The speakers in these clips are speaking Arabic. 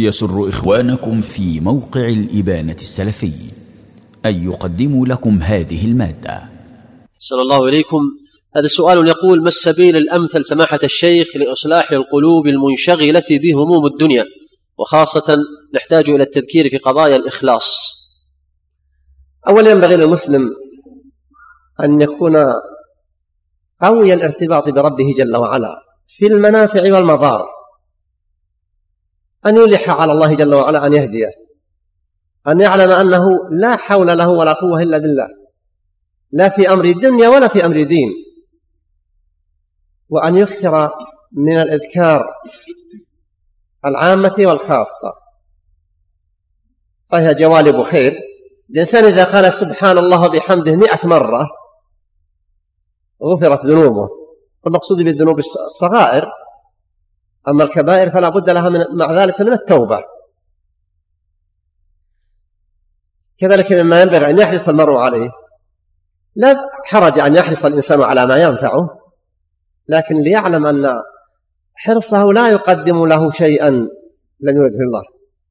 يسر إخوانكم في موقع الإبانة السلفي أن يقدموا لكم هذه المادة. صلى الله إليكم. هذا السؤال يقول: ما السبيل الأمثل سماحة الشيخ لإصلاح القلوب المنشغلة بهموم الدنيا، وخاصة نحتاج إلى التذكير في قضايا الإخلاص؟ أولا ينبغي للمسلم أن يكون قوي الارتباط بربه جل وعلا في المنافع والمضار، أن يلح على الله جل وعلا أن يهديه، أن يعلم أنه لا حول له ولا قوة إلا بالله، لا في أمر دنيا ولا في أمر دين، وأن يكثر من الإذكار العامة والخاصة، فهي جوالب خير. الإنسان إذا قال سبحان الله بحمده 100 مرة غفرت ذنوبه، والمقصود بالذنوب الصغائر، أما الكبائر فلا بد لها مع ذلك من التوبة. كذلك مما ينبغي أن يحرص المرء عليه، لا حرج أن يحرص الإنسان على ما ينفعه، لكن ليعلم أن حرصه لا يقدم له شيئا لم يرده الله.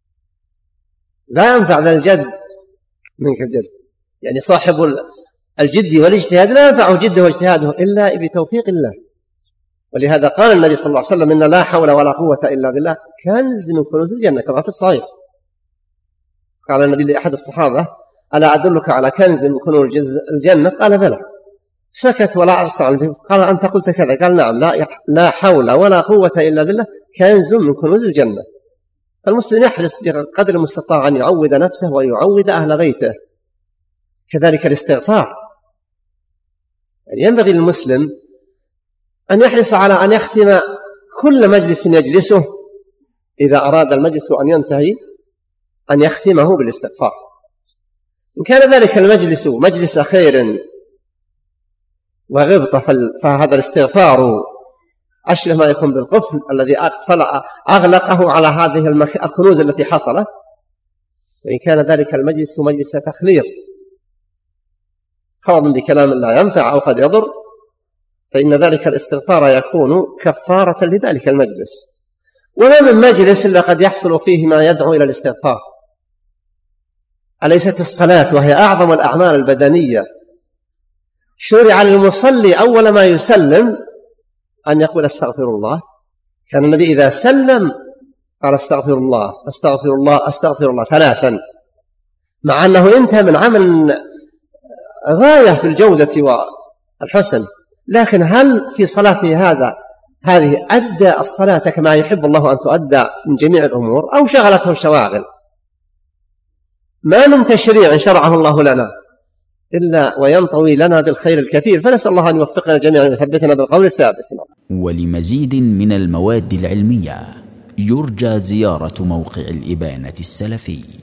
لا ينفع ذا الجد منك الجد، يعني صاحب الجد والاجتهاد لا ينفعه جده واجتهاده إلا بتوفيق الله. ولهذا قال النبي صلى الله عليه وسلم: إن لا حول ولا قوة إلا بالله كنز من كنوز الجنة، كما في الصحيح. قال النبي لأحد الصحابة: ألا أدلك على كنز من كنوز الجنة؟ قال: بلى. سكت ولا أستطاع. قال: أنت قلت كذا؟ قال: نعم. لا حول ولا قوة إلا بالله كنز من كنوز الجنة. فالمسلم يحرص بقدر المستطاع أن يعود نفسه ويعود أهل بيته. كذلك الاستغفار، يعني ينبغي للمسلم أن يحرص على أن يختم كل مجلس يجلسه إذا أراد المجلس أن ينتهي أن يختمه بالاستغفار. إن كان ذلك المجلس مجلس خير وغبطة فهذا الاستغفار أشبه ما يكون بالقفل الذي أغلقه على هذه الكنوز التي حصلت. وإن كان ذلك المجلس مجلس تخليط، خوض بكلام لا ينفع أو قد يضر، فإن ذلك الاستغفار يكون كفارة لذلك المجلس. وما من مجلس إلا قد يحصل فيه ما يدعو إلى الاستغفار. أليست الصلاة وهي أعظم الأعمال البدنية شرع للمصلي أول ما يسلم أن يقول استغفر الله؟ كان النبي إذا سلم قال استغفر الله استغفر الله استغفر الله 3، مع أنه انتهى من عمل غاية في الجودة والحسن، لكن هل في صلاته هذه أدى الصلاة كما يحب الله أن تؤدى من جميع الأمور، أو شغلته الشواغل؟ ما من تشريع شرعه الله لنا إلا وينطوي لنا بالخير الكثير، فنسأل الله أن يوفقنا جميعا ويثبتنا بالقول الثابت. ولمزيد من المواد العلمية يرجى زيارة موقع الإبانة السلفي.